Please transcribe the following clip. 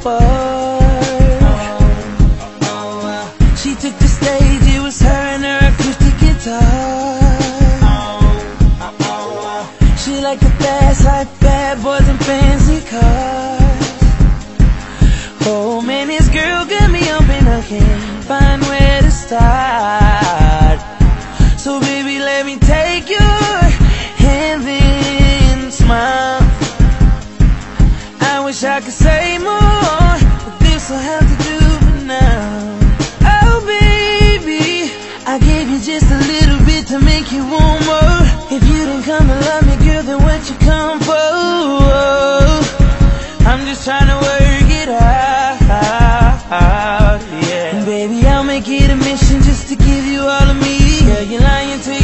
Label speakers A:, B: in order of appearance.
A: apart. She took the stage, it was her and her acoustic guitar. She liked the fast life, bad boys and fancy cars. Oh man, this girl got me open, I can't find where to start. So baby, let me take your hand and smile. I wish I could say more, but this will have to do for now. Oh baby, I gave you just a little bit to make you want more. If you didn't come to love me, girl, then what you come for? I'm just trying to work it out, yeah. And baby, I'll make it a mission just to give you all of me. Girl, you're lying to